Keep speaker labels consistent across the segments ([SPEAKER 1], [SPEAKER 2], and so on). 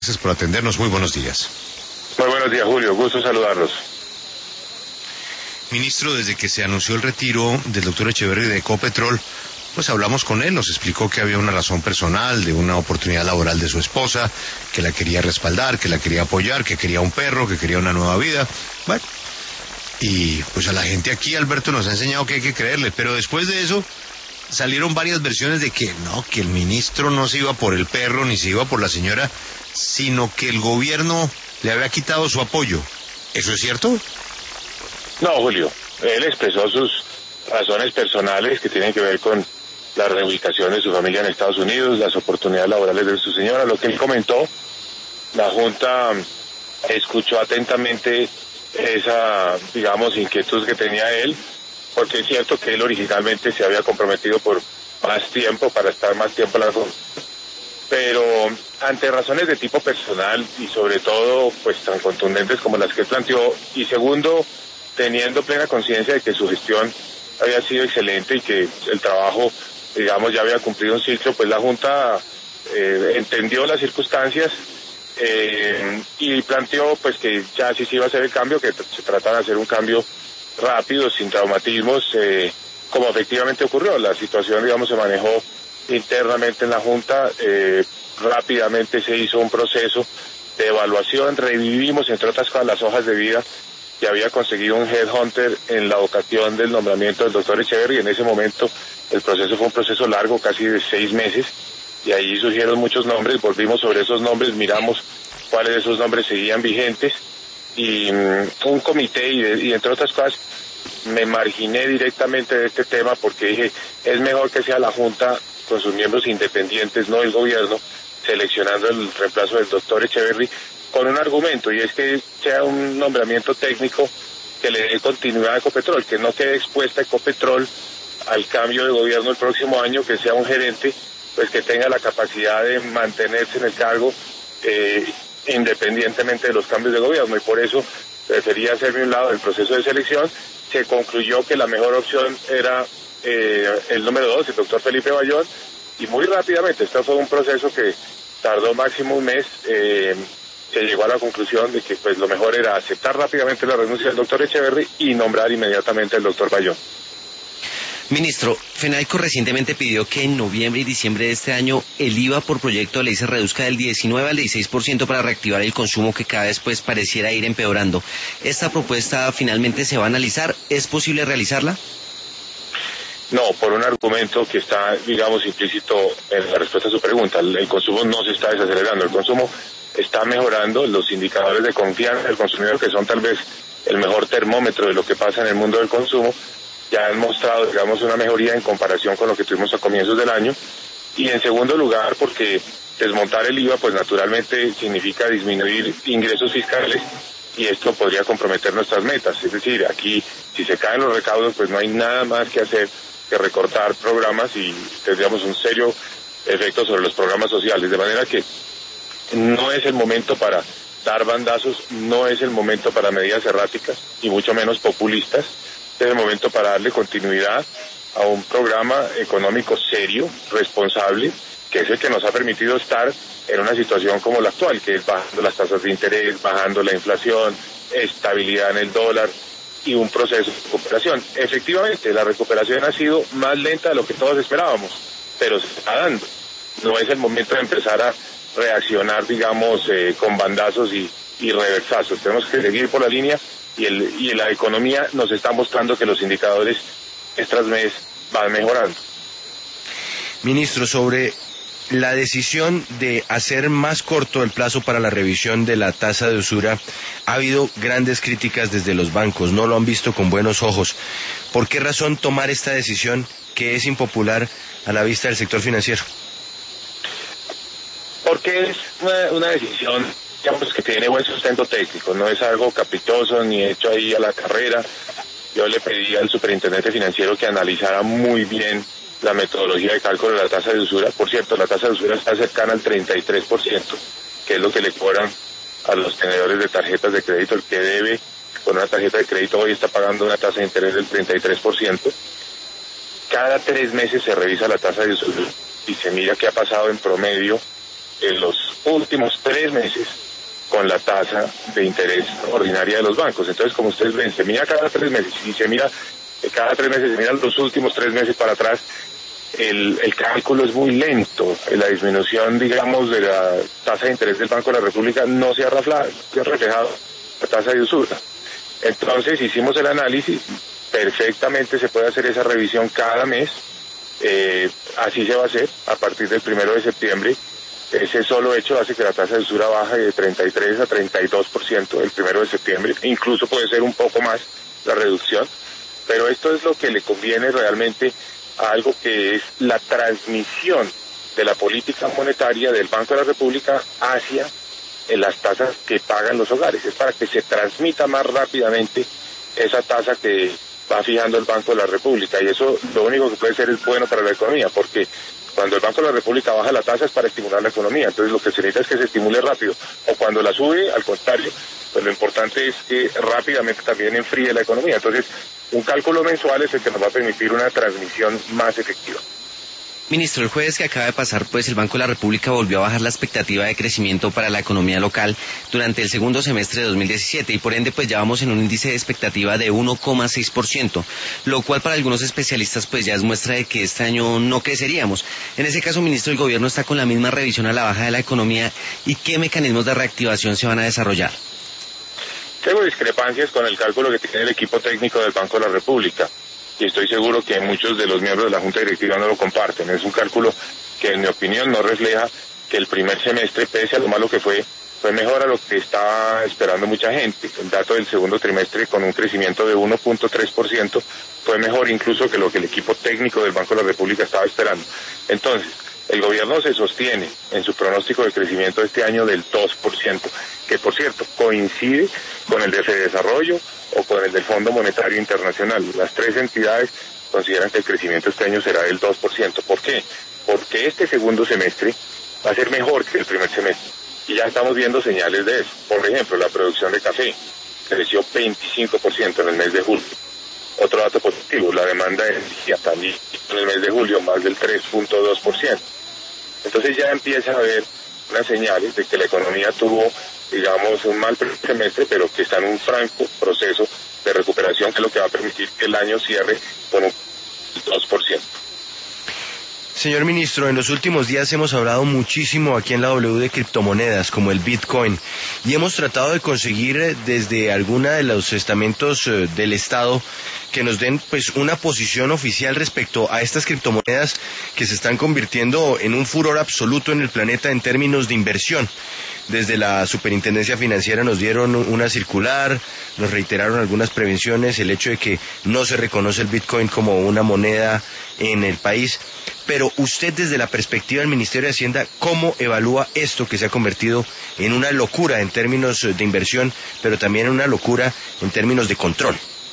[SPEAKER 1] Gracias por atendernos. Muy buenos días.
[SPEAKER 2] Muy buenos días, Julio. Gusto saludarlos.
[SPEAKER 1] Ministro, desde que se anunció el retiro del doctor Echeverri de Ecopetrol, pues hablamos con él, nos explicó que había una razón personal, de una oportunidad laboral de su esposa, que la quería respaldar, que la quería apoyar, que quería un perro, que quería una nueva vida. Bueno, y pues a la gente aquí, Alberto, nos ha enseñado que hay que creerle, pero después de eso salieron varias versiones de que no, que el ministro no se iba por el perro ni se iba por la señora, sino que el gobierno le había quitado su apoyo. ¿Eso es cierto?
[SPEAKER 2] No, Julio. Él expresó sus razones personales que tienen que ver con la reubicación de su familia en Estados Unidos, las oportunidades laborales de su señora. Lo que él comentó, la Junta escuchó atentamente esa, digamos, inquietud que tenía él, porque es cierto que él originalmente se había comprometido por más tiempo, para estar más tiempo en la Junta, pero ante razones de tipo personal y sobre todo pues tan contundentes como las que él planteó, y segundo, teniendo plena conciencia de que su gestión había sido excelente y que el trabajo, digamos, ya había cumplido un ciclo, pues la Junta entendió las circunstancias y planteó pues que ya sí se iba a hacer el cambio, que se trataba de hacer un cambio rápido, sin traumatismos, como efectivamente ocurrió. La situación, digamos, se manejó internamente en la Junta, rápidamente se hizo un proceso de evaluación, revivimos, entre otras cosas, las hojas de vida que había conseguido un headhunter en la ocasión del nombramiento del doctor Echeverri. En ese momento el proceso fue un proceso largo, casi de 6 meses, y ahí surgieron muchos nombres, volvimos sobre esos nombres, miramos cuáles de esos nombres seguían vigentes, y un comité, y entre otras cosas, me marginé directamente de este tema porque dije, es mejor que sea la Junta con sus miembros independientes, no el gobierno, seleccionando el reemplazo del doctor Echeverri, con un argumento, y es que sea un nombramiento técnico que le dé continuidad a Ecopetrol, que no quede expuesta Ecopetrol al cambio de gobierno el próximo año, que sea un gerente pues que tenga la capacidad de mantenerse en el cargo independientemente de los cambios de gobierno, y por eso prefería hacerme un lado del proceso de selección. Se concluyó que la mejor opción era el número 2, el doctor Felipe Bayón, y muy rápidamente, este fue un proceso que tardó máximo un mes, se llegó a la conclusión de que pues lo mejor era aceptar rápidamente la renuncia del doctor Echeverri y nombrar inmediatamente al doctor Bayón.
[SPEAKER 3] Ministro, FENALCO recientemente pidió que en noviembre y diciembre de este año el IVA por proyecto de ley se reduzca del 19 al 16% para reactivar el consumo que cada vez pues pareciera ir empeorando. ¿Esta propuesta finalmente se va a analizar? ¿Es posible realizarla?
[SPEAKER 2] No, por un argumento que está, digamos, implícito en la respuesta a su pregunta. El consumo no se está desacelerando, el consumo está mejorando. Los indicadores de confianza del consumidor, que son tal vez el mejor termómetro de lo que pasa en el mundo del consumo, ya han mostrado, digamos, una mejoría en comparación con lo que tuvimos a comienzos del año. Y en segundo lugar, porque desmontar el IVA, pues naturalmente significa disminuir ingresos fiscales, y esto podría comprometer nuestras metas. Es decir, aquí, si se caen los recaudos, pues no hay nada más que hacer que recortar programas, y tendríamos un serio efecto sobre los programas sociales. De manera que no es el momento para dar bandazos, no es el momento para medidas erráticas, y mucho menos populistas. Es el momento para darle continuidad a un programa económico serio, responsable, que es el que nos ha permitido estar en una situación como la actual, que es bajando las tasas de interés, bajando la inflación, estabilidad en el dólar y un proceso de recuperación. Efectivamente, la recuperación ha sido más lenta de lo que todos esperábamos, pero se está dando. No es el momento de empezar a reaccionar, digamos, con bandazos y reversazos. Tenemos que seguir por la línea, y la economía nos está mostrando que los indicadores mes tras mes van mejorando.
[SPEAKER 4] Ministro, sobre la decisión de hacer más corto el plazo para la revisión de la tasa de usura, ha habido grandes críticas desde los bancos, no lo han visto con buenos ojos. ¿Por qué razón tomar esta decisión que es impopular a la vista del sector financiero?
[SPEAKER 2] Porque es una decisión, digamos, que tiene buen sustento técnico, no es algo caprichoso ni hecho ahí a la carrera. Yo le pedí al superintendente financiero que analizara muy bien la metodología de cálculo de la tasa de usura. Por cierto, la tasa de usura está cercana al 33%, que es lo que le cobran a los tenedores de tarjetas de crédito. El que debe con una tarjeta de crédito hoy está pagando una tasa de interés del 33%. Cada 3 meses se revisa la tasa de usura y se mira qué ha pasado en promedio en los últimos 3 meses con la tasa de interés ordinaria de los bancos. Entonces, como ustedes ven, se mira cada 3 meses, y se mira cada 3 meses, se miran los últimos 3 meses para atrás, el cálculo es muy lento. La disminución, digamos, de la tasa de interés del Banco de la República no se ha reflejado la tasa de usura. Entonces hicimos el análisis, perfectamente se puede hacer esa revisión cada mes, así se va a hacer a partir del 1 de septiembre. Ese solo hecho hace que la tasa de usura baje de 33 a 32% el 1 de septiembre, incluso puede ser un poco más la reducción, pero esto es lo que le conviene realmente a algo que es la transmisión de la política monetaria del Banco de la República hacia las tasas que pagan los hogares. Es para que se transmita más rápidamente esa tasa que va fijando el Banco de la República, y eso lo único que puede ser es bueno para la economía, porque cuando el Banco de la República baja la tasa es para estimular la economía, entonces lo que se necesita es que se estimule rápido, o cuando la sube, al contrario, pues lo importante es que rápidamente también enfríe la economía. Entonces, un cálculo mensual es el que nos va a permitir una transmisión más efectiva.
[SPEAKER 3] Ministro, el jueves que acaba de pasar, pues el Banco de la República volvió a bajar la expectativa de crecimiento para la economía local durante el segundo semestre de 2017 y por ende pues ya vamos en un índice de expectativa de 1,6%, lo cual para algunos especialistas pues ya es muestra de que este año no creceríamos. En ese caso, ministro, el gobierno está con la misma revisión a la baja de la economía, ¿y qué mecanismos de reactivación se van a desarrollar?
[SPEAKER 2] Tengo discrepancias con el cálculo que tiene el equipo técnico del Banco de la República, y estoy seguro que muchos de los miembros de la Junta Directiva no lo comparten. Es un cálculo que, en mi opinión, no refleja que el primer semestre, pese a lo malo que fue mejor a lo que estaba esperando mucha gente. El dato del segundo trimestre, con un crecimiento de 1.3%, fue mejor incluso que lo que el equipo técnico del Banco de la República estaba esperando. Entonces, el gobierno se sostiene en su pronóstico de crecimiento de este año del 2%, que por cierto coincide con el de Fedesarrollo o con el del Fondo Monetario Internacional. Las 3 entidades consideran que el crecimiento este año será del 2%. ¿Por qué? Porque este segundo semestre va a ser mejor que el primer semestre. Y ya estamos viendo señales de eso. Por ejemplo, la producción de café creció 25% en el mes de julio. Otro dato positivo, la demanda de energía también en el mes de julio más del 3.2%. Entonces ya empieza a haber unas señales de que la economía tuvo, digamos, un mal primer semestre, pero que está en un franco proceso de recuperación, que es lo que va a permitir que el año cierre con un 2%.
[SPEAKER 4] Señor ministro, en los últimos días hemos hablado muchísimo aquí en la W de criptomonedas como el Bitcoin y hemos tratado de conseguir desde alguna de los estamentos del Estado que nos den pues una posición oficial respecto a estas criptomonedas que se están convirtiendo en un furor absoluto en el planeta en términos de inversión. Desde la Superintendencia Financiera nos dieron una circular, nos reiteraron algunas prevenciones, el hecho de que no se reconoce el Bitcoin como una moneda en el país. Pero usted, desde la perspectiva del Ministerio de Hacienda, ¿cómo evalúa esto que se ha convertido en una locura en términos de inversión, pero también en una locura en términos de control?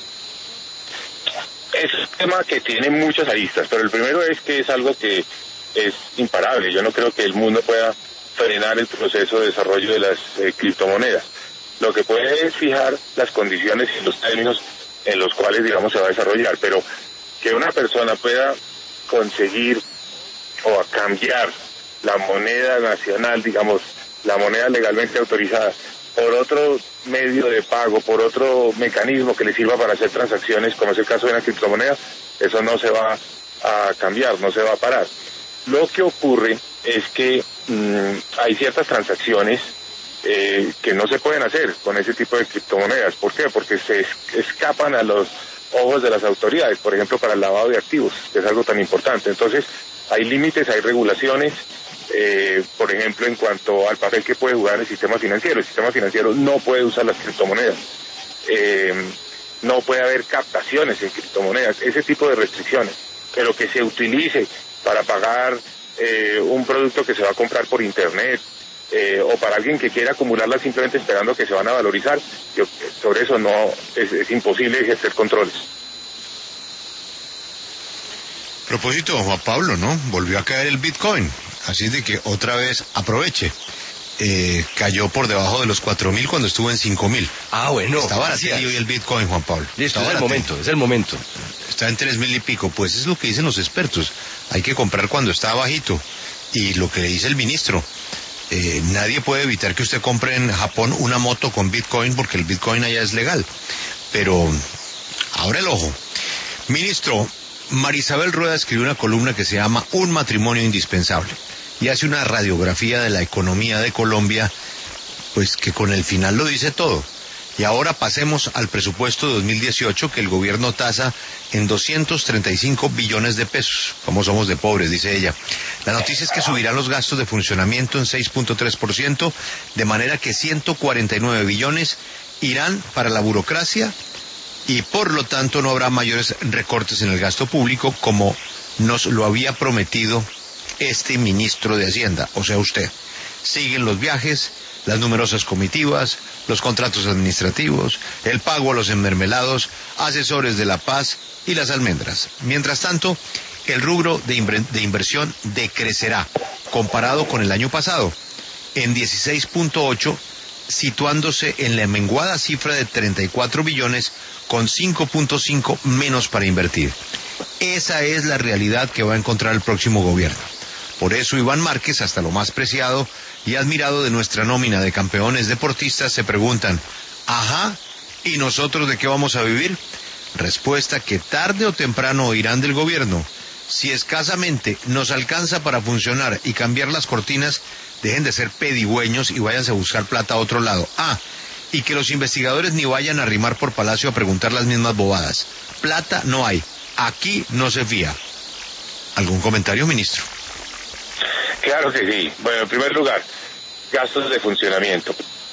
[SPEAKER 2] Es un tema que tiene muchas aristas, pero el primero es que es algo que es imparable. Yo no creo que el mundo pueda frenar el proceso de desarrollo de las criptomonedas. Lo que puede es fijar las condiciones y los términos en los cuales, digamos, se va a desarrollar, pero que una persona pueda conseguir o a cambiar la moneda nacional, digamos, la moneda legalmente autorizada, por otro medio de pago, por otro mecanismo que le sirva para hacer transacciones, como es el caso de una criptomoneda, eso no se va a cambiar, no se va a parar. Lo que ocurre es que hay ciertas transacciones que no se pueden hacer con ese tipo de criptomonedas. ¿Por qué? Porque se escapan a los ojos de las autoridades, por ejemplo, para el lavado de activos, que es algo tan importante. Entonces, hay límites, hay regulaciones, por ejemplo, en cuanto al papel que puede jugar el sistema financiero. El sistema financiero no puede usar las criptomonedas, no puede haber captaciones en criptomonedas, ese tipo de restricciones, pero que se utilice para pagar un producto que se va a comprar por internet, o para alguien que quiera acumularla simplemente esperando que se van a valorizar, sobre eso no es imposible ejercer controles.
[SPEAKER 1] A propósito, Juan Pablo, ¿no? Volvió a caer el Bitcoin, así de que otra vez aproveche. Cayó por debajo de los 4.000 cuando estuvo en 5.000.
[SPEAKER 4] Ah, bueno.
[SPEAKER 1] Está barato hoy el Bitcoin, Juan Pablo.
[SPEAKER 4] Listo, es el momento.
[SPEAKER 1] Está en 3.000 y pico. Pues es lo que dicen los expertos. Hay que comprar cuando está bajito. Y lo que le dice el ministro, nadie puede evitar que usted compre en Japón una moto con Bitcoin porque el Bitcoin allá es legal. Pero abre el ojo. Ministro, Marisabel Rueda escribió una columna que se llama Un matrimonio indispensable y hace una radiografía de la economía de Colombia, pues que con el final lo dice todo. Y ahora pasemos al presupuesto de 2018 que el gobierno tasa en 235 billones de pesos. Como somos de pobres, dice ella. La noticia es que subirán los gastos de funcionamiento en 6.3%, de manera que 149 billones irán para la burocracia y por lo tanto no habrá mayores recortes en el gasto público como nos lo había prometido este ministro de Hacienda, o sea usted. Siguen los viajes, las numerosas comitivas, los contratos administrativos, el pago a los enmermelados, asesores de la paz y las almendras. Mientras tanto, el rubro de inversión decrecerá, comparado con el año pasado, en 16.8, situándose en la menguada cifra de 34 billones, con 5.5 menos para invertir. Esa es la realidad que va a encontrar el próximo gobierno. Por eso Iván Márquez, hasta lo más preciado y admirado de nuestra nómina de campeones deportistas, se preguntan, ajá, ¿y nosotros de qué vamos a vivir? Respuesta que tarde o temprano oirán del gobierno. Si escasamente nos alcanza para funcionar y cambiar las cortinas, dejen de ser pedigüeños y váyanse a buscar plata a otro lado. Y que los investigadores ni vayan a arrimar por Palacio a preguntar las mismas bobadas. Plata no hay. Aquí no se fía. ¿Algún comentario, ministro?
[SPEAKER 2] Claro que sí. Bueno, en primer lugar, gastos de funcionamiento.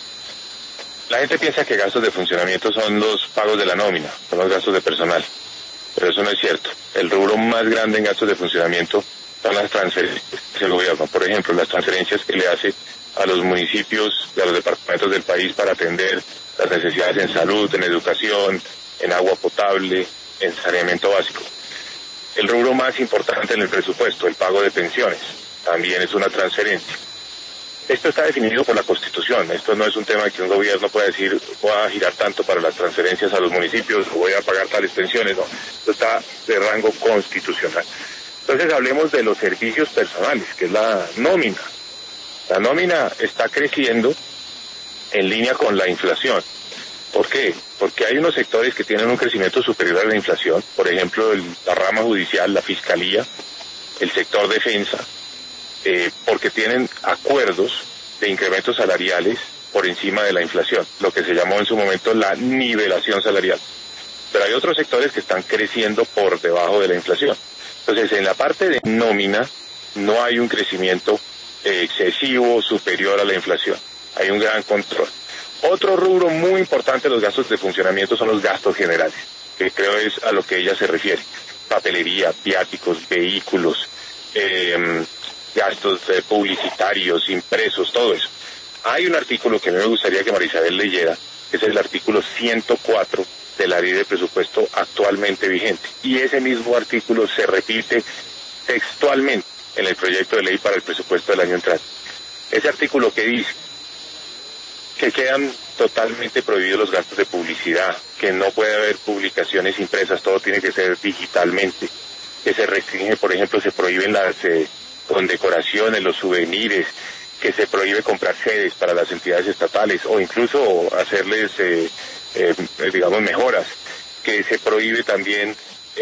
[SPEAKER 2] La gente piensa que gastos de funcionamiento son los pagos de la nómina, son los gastos de personal, pero eso no es cierto. El rubro más grande en gastos de funcionamiento son las transferencias del gobierno. Por ejemplo, las transferencias que le hace a los municipios y a los departamentos del país para atender las necesidades en salud, en educación, en agua potable, en saneamiento básico. El rubro más importante en el presupuesto, el pago de pensiones, también es una transferencia. Esto está definido por la Constitución. Esto no es un tema que un gobierno pueda decir, voy a girar tanto para las transferencias a los municipios, o voy a pagar tales pensiones. No, esto está de rango constitucional. Entonces hablemos de los servicios personales, que es la nómina. La nómina está creciendo en línea con la inflación. ¿Por qué? Porque hay unos sectores que tienen un crecimiento superior a la inflación, por ejemplo, la rama judicial, la fiscalía, el sector defensa, porque tienen acuerdos de incrementos salariales por encima de la inflación, lo que se llamó en su momento la nivelación salarial. Pero hay otros sectores que están creciendo por debajo de la inflación. Entonces, en la parte de nómina no hay un crecimiento excesivo superior a la inflación. Hay un gran control. Otro rubro muy importante de los gastos de funcionamiento son los gastos generales, que creo es a lo que ella se refiere. Papelería, viáticos, vehículos, gastos publicitarios, impresos, todo eso. Hay un artículo que a mí me gustaría que Marisabel leyera, que es el artículo 104 de la ley de presupuesto actualmente vigente. Y ese mismo artículo se repite textualmente en el proyecto de ley para el presupuesto del año entrante. Ese artículo que dice que quedan totalmente prohibidos los gastos de publicidad, que no puede haber publicaciones impresas, todo tiene que ser digitalmente, que se restringe, por ejemplo, se prohíben las condecoraciones, los souvenirs, que se prohíbe comprar sedes para las entidades estatales o incluso hacerles, digamos, mejoras, que se prohíbe también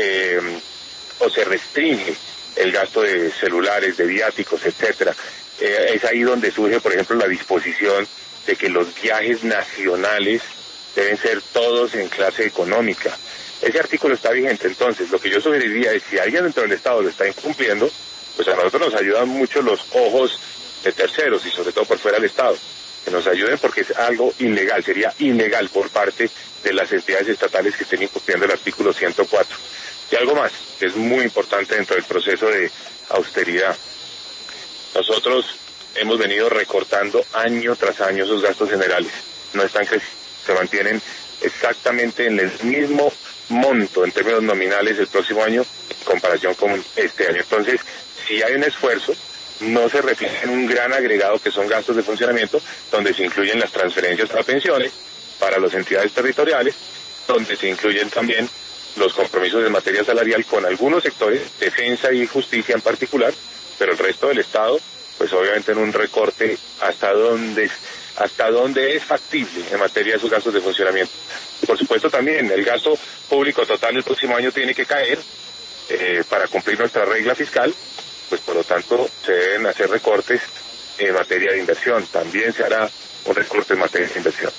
[SPEAKER 2] o se restringe el gasto de celulares, de viáticos, etcétera. Es ahí donde surge, por ejemplo, la disposición de que los viajes nacionales deben ser todos en clase económica. Ese artículo está vigente. Entonces, lo que yo sugeriría es, si alguien dentro del Estado lo está incumpliendo, pues a nosotros nos ayudan mucho los ojos de terceros y sobre todo por fuera del Estado, que nos ayuden porque es algo ilegal, sería ilegal por parte de las entidades estatales que estén incumpliendo el artículo 104. Y algo más, que es muy importante dentro del proceso de austeridad. Nosotros hemos venido recortando año tras año esos gastos generales. No están creciendo, se mantienen exactamente en el mismo monto en términos nominales el próximo año en comparación con este año. Entonces, si hay un esfuerzo, no se refleja en un gran agregado que son gastos de funcionamiento, donde se incluyen las transferencias para pensiones, para las entidades territoriales, donde se incluyen también los compromisos en materia salarial con algunos sectores, defensa y justicia en particular, pero el resto del Estado pues obviamente en un recorte hasta donde es factible en materia de sus gastos de funcionamiento. Y por supuesto también el gasto público total el próximo año tiene que caer para cumplir nuestra regla fiscal, pues por lo tanto se deben hacer recortes en materia de inversión. También se hará un recorte en materia de inversión.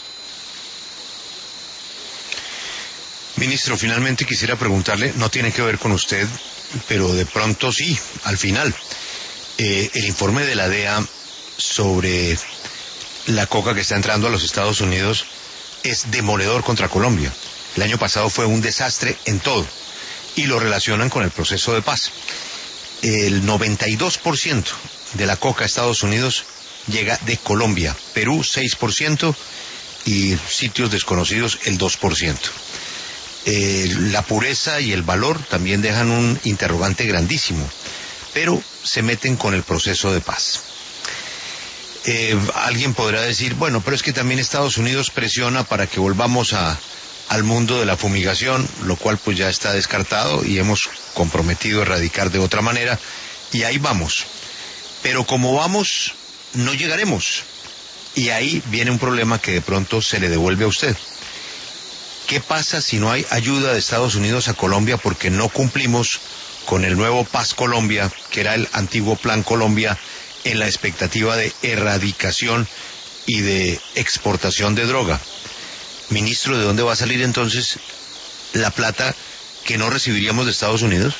[SPEAKER 1] Ministro, finalmente quisiera preguntarle, no tiene que ver con usted, pero de pronto sí, al final. El informe de la DEA sobre la coca que está entrando a los Estados Unidos es demoledor contra Colombia. El año pasado fue un desastre en todo y lo relacionan con el proceso de paz. El 92% de la coca a Estados Unidos llega de Colombia, Perú 6% y sitios desconocidos el 2%. La pureza y el valor también dejan un interrogante grandísimo, pero se meten con el proceso de paz. Alguien podrá decir, bueno, pero es que también Estados Unidos presiona para que volvamos al mundo de la fumigación, lo cual pues ya está descartado y hemos comprometido erradicar de otra manera, y ahí vamos. Pero como vamos, no llegaremos. Y ahí viene un problema que de pronto se le devuelve a usted. ¿Qué pasa si no hay ayuda de Estados Unidos a Colombia porque no cumplimos con el nuevo Paz Colombia, que era el antiguo Plan Colombia, en la expectativa de erradicación y de exportación de droga? Ministro, ¿de dónde va a salir entonces la plata que no recibiríamos de Estados Unidos?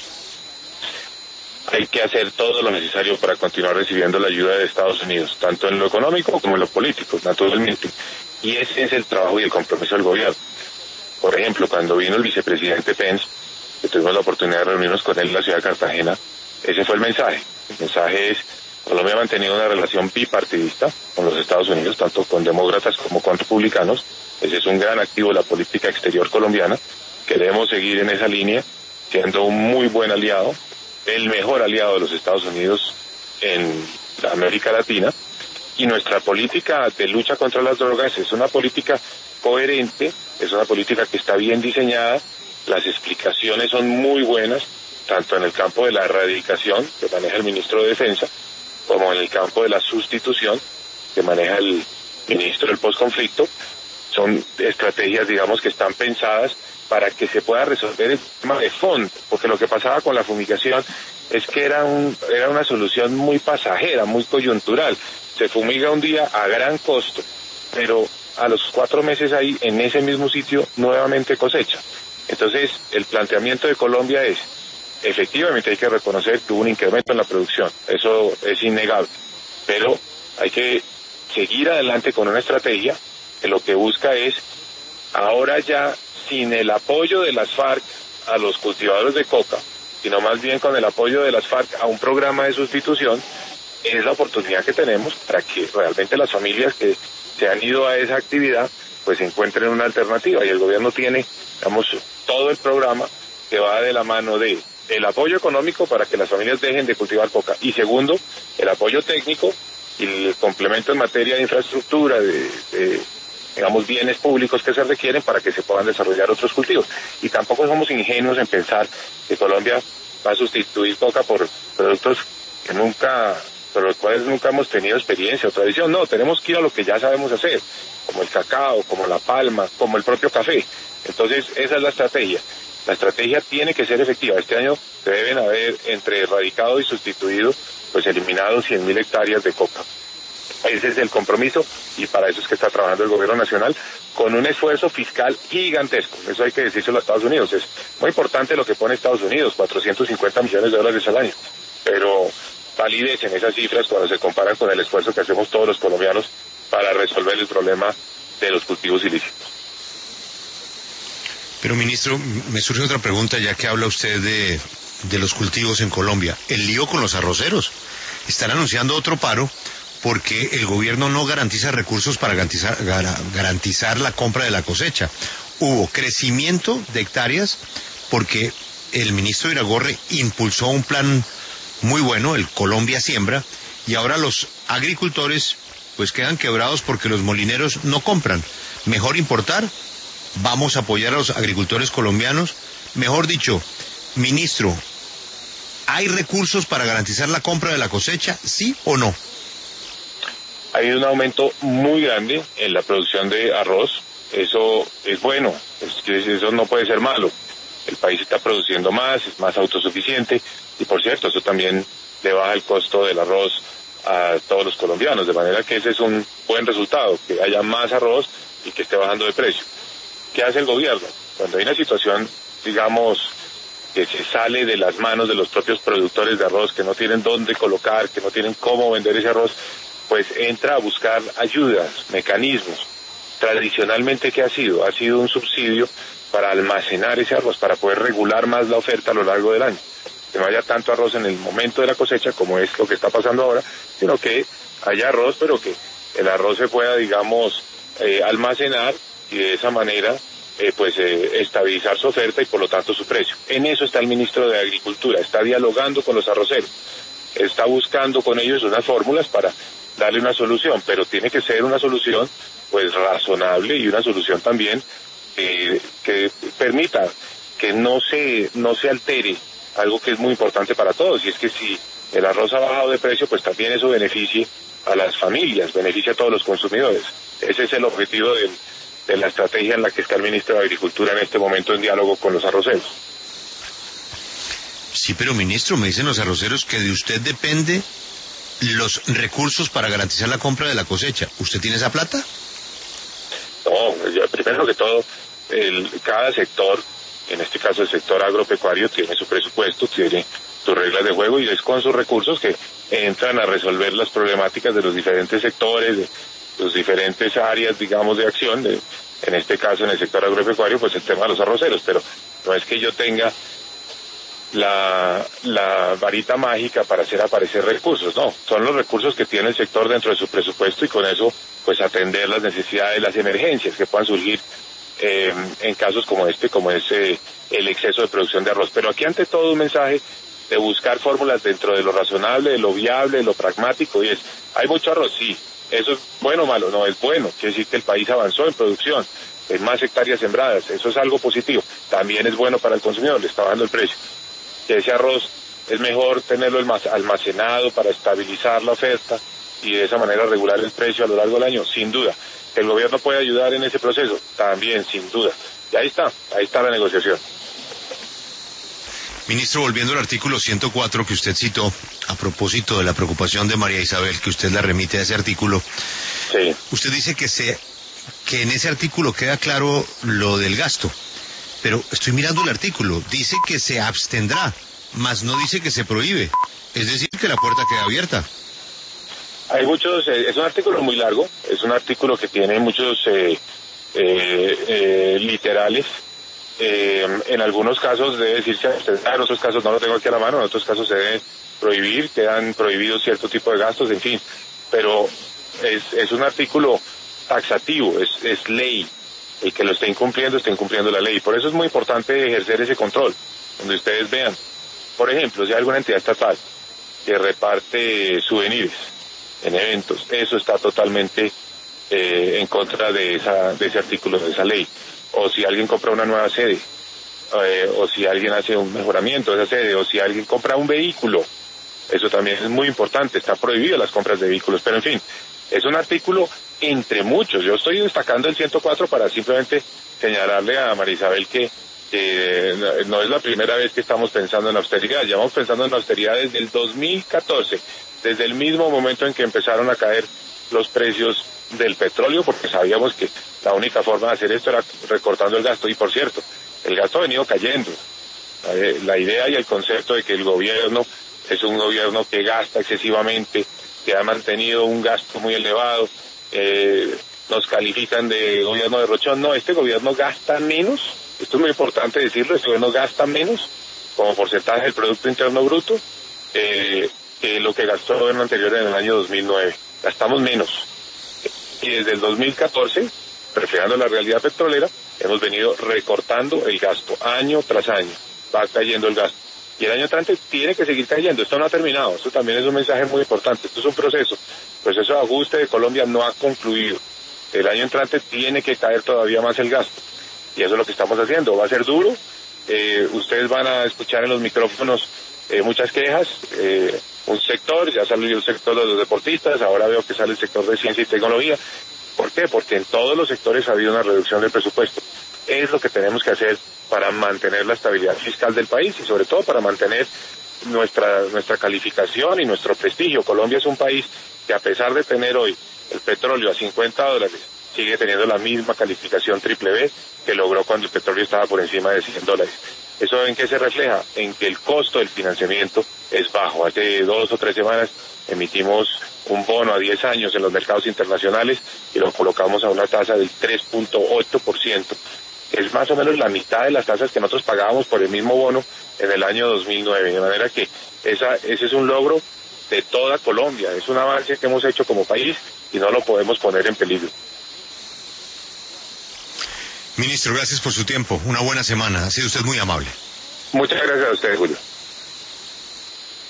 [SPEAKER 2] Hay que hacer todo lo necesario para continuar recibiendo la ayuda de Estados Unidos, tanto en lo económico como en lo político, naturalmente. Y ese es el trabajo y el compromiso del gobierno. Por ejemplo, cuando vino el vicepresidente Pence, que tuvimos la oportunidad de reunirnos con él en la ciudad de Cartagena, ese fue el mensaje. El mensaje es: Colombia ha mantenido una relación bipartidista con los Estados Unidos, tanto con demócratas como con republicanos. Ese es un gran activo de la política exterior colombiana. Queremos seguir en esa línea, siendo un muy buen aliado, el mejor aliado de los Estados Unidos en América Latina. Y nuestra política de lucha contra las drogas es una política coherente, es una política que está bien diseñada. Las explicaciones son muy buenas, tanto en el campo de la erradicación, que maneja el ministro de Defensa, como en el campo de la sustitución, que maneja el ministro del posconflicto. Son estrategias, digamos, que están pensadas para que se pueda resolver el tema de fondo, porque lo que pasaba con la fumigación es que era una solución muy pasajera, muy coyuntural. Se fumiga un día a gran costo, pero a los 4 meses ahí, en ese mismo sitio, nuevamente cosecha. Entonces, el planteamiento de Colombia es: efectivamente hay que reconocer que hubo un incremento en la producción, eso es innegable, pero hay que seguir adelante con una estrategia que lo que busca es, ahora ya sin el apoyo de las FARC a los cultivadores de coca, sino más bien con el apoyo de las FARC a un programa de sustitución. Es la oportunidad que tenemos para que realmente las familias que se han ido a esa actividad pues encuentren una alternativa, y el gobierno tiene, digamos, todo el programa que va de la mano de el apoyo económico para que las familias dejen de cultivar coca, y segundo, el apoyo técnico y el complemento en materia de infraestructura, digamos, bienes públicos que se requieren para que se puedan desarrollar otros cultivos. Y tampoco somos ingenuos en pensar que Colombia va a sustituir coca por productos por los cuales nunca hemos tenido experiencia o tradición. No, tenemos que ir a lo que ya sabemos hacer, como el cacao, como la palma, como el propio café. Entonces, esa es la estrategia. La estrategia tiene que ser efectiva. Este año se deben haber, entre erradicado y sustituido, pues eliminado 100.000 hectáreas de coca. Ese es el compromiso, y para eso es que está trabajando el gobierno nacional con un esfuerzo fiscal gigantesco. Eso hay que decírselo a Estados Unidos. Es muy importante lo que pone Estados Unidos, $450 millones al año. Pero validecen esas cifras cuando se comparan con el esfuerzo que hacemos todos los colombianos para resolver el problema de los cultivos ilícitos.
[SPEAKER 1] Pero, ministro, me surge otra pregunta, ya que habla usted de los cultivos en Colombia. El lío con los arroceros. Están anunciando otro paro porque el gobierno no garantiza recursos para garantizar la compra de la cosecha. Hubo crecimiento de hectáreas porque el ministro Iragorri impulsó un plan muy bueno, el Colombia Siembra, y ahora los agricultores pues quedan quebrados porque los molineros no compran. Mejor importar, vamos a apoyar a los agricultores colombianos. Mejor dicho, ministro, ¿Hay recursos para garantizar la compra de la cosecha, sí o no?
[SPEAKER 2] Hay un aumento muy grande en la producción de arroz. Eso es bueno, eso no puede ser malo. El país está produciendo más, es más autosuficiente y por cierto, eso también le baja el costo del arroz a todos los colombianos, de manera que ese es un buen resultado, que haya más arroz y que esté bajando de precio. ¿Qué hace el gobierno? Cuando hay una situación, digamos, que se sale de las manos de los propios productores de arroz, que no tienen dónde colocar, que no tienen cómo vender ese arroz, pues entra a buscar ayudas, mecanismos. Tradicionalmente, ¿qué ha sido? Ha sido un subsidio para almacenar ese arroz, para poder regular más la oferta a lo largo del año. Que no haya tanto arroz en el momento de la cosecha, como es lo que está pasando ahora, sino que haya arroz, pero que el arroz se pueda, digamos, almacenar y de esa manera estabilizar su oferta y por lo tanto su precio. En eso está el ministro de Agricultura, está dialogando con los arroceros, está buscando con ellos unas fórmulas para darle una solución, pero tiene que ser una solución pues razonable y una solución también que permita que no se altere algo que es muy importante para todos, y es que si el arroz ha bajado de precio, pues también eso beneficie a las familias, beneficia a todos los consumidores. Ese es el objetivo de la estrategia en la que está el ministro de Agricultura en este momento en diálogo con los arroceros.
[SPEAKER 1] Sí, pero ministro, me dicen los arroceros que de usted depende los recursos para garantizar la compra de la cosecha. ¿Usted tiene esa plata?
[SPEAKER 2] No, primero que todo, cada sector, en este caso el sector agropecuario, tiene su presupuesto, tiene sus reglas de juego y es con sus recursos que entran a resolver las problemáticas de los diferentes sectores, de los diferentes áreas, digamos, de acción, en este caso en el sector agropecuario, pues el tema de los arroceros, pero no es que yo tenga la varita mágica para hacer aparecer recursos, no, son los recursos que tiene el sector dentro de su presupuesto y con eso pues atender las necesidades, las emergencias que puedan surgir en casos como este, como es el exceso de producción de arroz. Pero aquí ante todo un mensaje de buscar fórmulas dentro de lo razonable, de lo viable, de lo pragmático, y es, ¿hay mucho arroz? Sí. ¿Eso es bueno o malo? No, es bueno, quiere decir que el país avanzó en producción, hay más hectáreas sembradas, eso es algo positivo, también es bueno para el consumidor, le está bajando el precio. Que ese arroz es mejor tenerlo almacenado para estabilizar la oferta y de esa manera regular el precio a lo largo del año, sin duda. Que el gobierno puede ayudar en ese proceso, también, sin duda. Y ahí está la negociación.
[SPEAKER 1] Ministro, volviendo al artículo 104 que usted citó, a propósito de la preocupación de María Isabel, que usted la remite a ese artículo,
[SPEAKER 2] sí.
[SPEAKER 1] Usted dice que en ese artículo queda claro lo del gasto, pero estoy mirando el artículo, dice que se abstendrá, mas no dice que se prohíbe, es decir, que la puerta queda abierta.
[SPEAKER 2] Hay muchos, es un artículo muy largo, es un artículo que tiene muchos literales. En algunos casos debe decirse abstener, en otros casos no lo tengo aquí a la mano, en otros casos se debe prohibir, quedan prohibidos cierto tipo de gastos, en fin, pero es un artículo taxativo, es ley, el que lo esté incumpliendo la ley, por eso es muy importante ejercer ese control, donde ustedes vean, por ejemplo, si hay alguna entidad estatal que reparte souvenirs en eventos, eso está totalmente en contra de ese artículo, de esa ley. O si alguien compra una nueva sede, o si alguien hace un mejoramiento de esa sede, o si alguien compra un vehículo, eso también es muy importante, está prohibido las compras de vehículos, pero en fin, es un artículo entre muchos. Yo estoy destacando el 104 para simplemente señalarle a María Isabel que no es la primera vez que estamos pensando en austeridad, llevamos pensando en austeridad desde el 2014, desde el mismo momento en que empezaron a caer los precios del petróleo, porque sabíamos que la única forma de hacer esto era recortando el gasto, y por cierto, el gasto ha venido cayendo. La idea y el concepto de que el gobierno es un gobierno que gasta excesivamente, que ha mantenido un gasto muy elevado, nos califican de gobierno derrochón. No, este gobierno gasta menos, esto es muy importante decirlo, este gobierno gasta menos como porcentaje del Producto Interno Bruto que lo que gastó el gobierno anterior en el año 2009. Gastamos menos. Y desde el 2014, reflejando la realidad petrolera, hemos venido recortando el gasto año tras año. Va cayendo el gasto. Y el año entrante tiene que seguir cayendo. Esto no ha terminado. Esto también es un mensaje muy importante. Esto es un proceso. El proceso de ajuste de Colombia no ha concluido. El año entrante tiene que caer todavía más el gasto. Y eso es lo que estamos haciendo. Va a ser duro. Ustedes van a escuchar en los micrófonos muchas quejas, un sector, ya salió el sector de los deportistas, ahora veo que sale el sector de ciencia y tecnología. ¿Por qué? Porque en todos los sectores ha habido una reducción del presupuesto. Es lo que tenemos que hacer para mantener la estabilidad fiscal del país y sobre todo para mantener nuestra calificación y nuestro prestigio. Colombia es un país que, a pesar de tener hoy el petróleo a $50, sigue teniendo la misma calificación triple B que logró cuando el petróleo estaba por encima de $100. ¿Eso en qué se refleja? En que el costo del financiamiento es bajo. Hace 2 o 3 semanas emitimos un bono a 10 años en los mercados internacionales y lo colocamos a una tasa del 3.8%, que es más o menos la mitad de las tasas que nosotros pagábamos por el mismo bono en el año 2009. De manera que ese es un logro de toda Colombia, es un avance que hemos hecho como país y no lo podemos poner en peligro.
[SPEAKER 1] Ministro, gracias por su tiempo. Una buena semana. Ha sido usted muy amable.
[SPEAKER 2] Muchas gracias a usted, Julio.